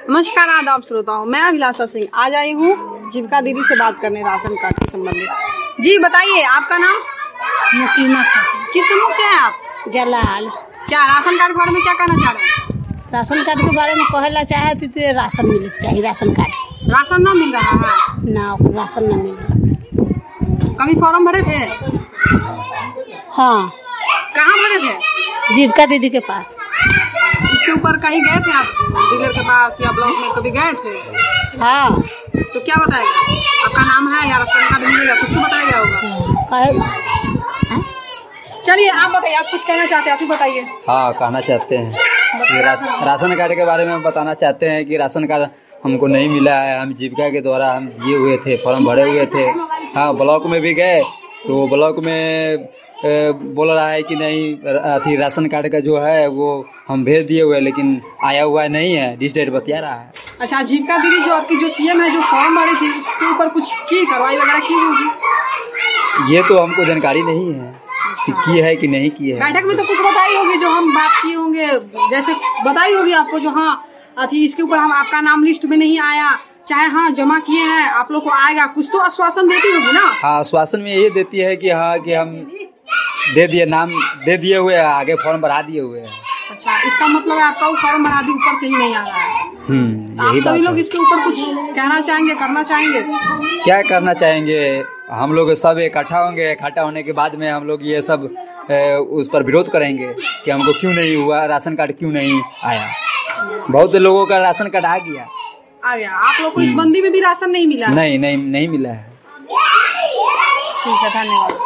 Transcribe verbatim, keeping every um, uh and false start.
नमस्कार आदाब श्रोताओं, मैं अभिलाषा सिंह आज आई हूँ जीविका दीदी से बात करने राशन कार्ड के संबंधित। जी बताइए, आपका नाम? मुकीमा खातून। किस समूह से हैं आप? जलाल। क्या राशन कार्ड के बारे में क्या कहना चाह रहे हैं? राशन कार्ड के बारे में कहला चाहे तो राशन मिले चाहिए। राशन कार्ड राशन ना मिल रहा है ना, राशन ना मिल रहा। कभी फॉर्म भरे थे? हाँ। कहाँ भरे थे? जीविका दीदी के पास। इसके ऊपर कहीं गए थे आप डीलर के पास या ब्लॉक में कभी गए थे? हाँ। तो क्या बताएगा? आपका नाम है या राशन कार्ड मिलेगा, कुछ तो बताया गया होगा। चलिए आप बताइए, आप कुछ कहना चाहते हैं, आप ही बताइए। हाँ, कहना चाहते हैं कि रास, राशन कार्ड के बारे में बताना चाहते हैं कि राशन कार्ड हमको नहीं मिला है। हम जीविका के द्वारा हम दिए हुए थे, फॉर्म भरे हुए थे। हाँ, ब्लॉक में भी गए तो ब्लॉक में ए, बोल रहा है कि नहीं अथी राशन कार्ड का जो है वो हम भेज दिए हुए, लेकिन आया हुआ नहीं है, डिस डेट बतिया रहा है। अच्छा, जीविका दीदी जो आपकी जो सीएम है जो फॉर्म भरी थी उसके ऊपर कुछ की कार्रवाई वगैरह की होगी? ये तो हमको जानकारी नहीं है कि की है कि नहीं की है। बैठक में तो कुछ बताई होगी जो हम बात किए होंगे, जैसे बताई होगी आपको जो हाँ अथी इसके ऊपर हम आपका नाम लिस्ट में नहीं आया, चाहे हाँ जमा किए हैं आप लोग को आएगा, कुछ तो आश्वासन देती होगी ना? हाँ, आश्वासन में ये देती है कि हाँ कि हम दे दिए, नाम दे दिए हुए हैं, आगे फॉर्म बढ़ा दिए हुए हैं। अच्छा, इसका मतलब है आपका वो फॉर्म बढ़ा दी, ऊपर से ही नहीं आ रहा है। हम्म, आप यही सभी लोग बात है। इसके ऊपर कुछ कहना चाहेंगे, करना चाहेंगे? क्या करना चाहेंगे, हम लोग सब इकट्ठा होंगे। इकट्ठा होने के बाद में हम लोग ये सब ए, उस पर विरोध करेंगे कि हमको क्यों नहीं हुआ, राशन कार्ड क्यों नहीं आया। बहुत लोगों का राशन कार्ड आ गया आ गया आप लोग को इस बंदी में भी राशन नहीं मिला? नहीं नहीं नहीं मिला है। ठीक है, धन्यवाद।